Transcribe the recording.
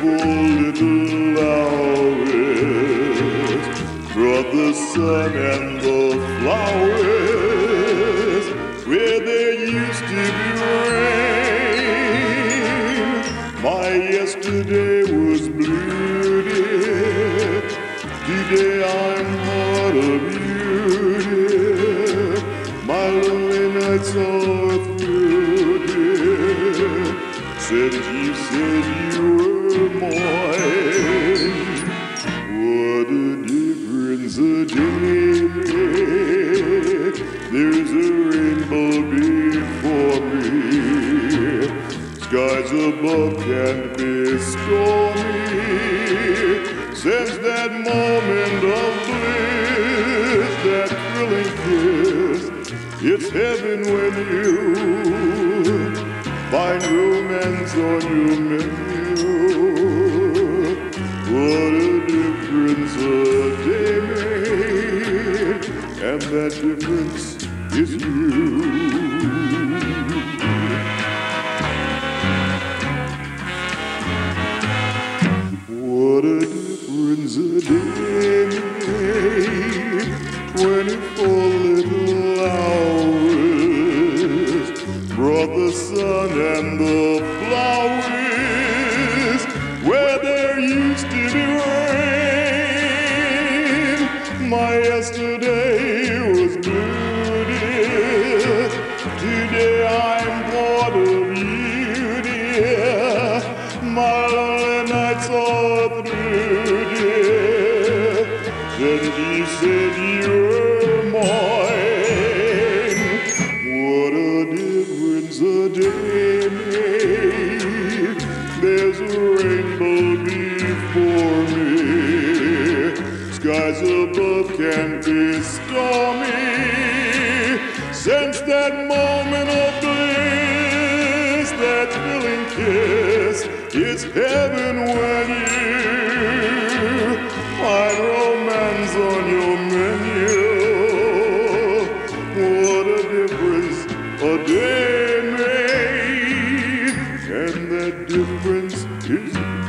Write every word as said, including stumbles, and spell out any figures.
twenty-four little hours brought the sun and the flowers where there used to be rain. My yesterday was blue, dear. Today I'm part of you, dear. My lonely nights are through, dear. Since you said you were mine, what a difference a day makes. There's a rainbow before me. Skies above can be stormy. Since that moment of bliss, that thrilling kiss, it's heaven when you find romance on your menu. What a difference a day made, and that difference is you. What a difference a day made, twenty-four little hours brought the sun and the flowers where there used to be rain. My yesterday was blue, dear. Today I'm part of you, dear. My lonely nights are through, dear. Since you said you were mine, what a difference a day made. There's a rainbow before me. Skies above can be stormy. Since that moment of bliss, that thrilling kiss, it's heaven when you find romance on your menu. What a difference a day made, and that difference is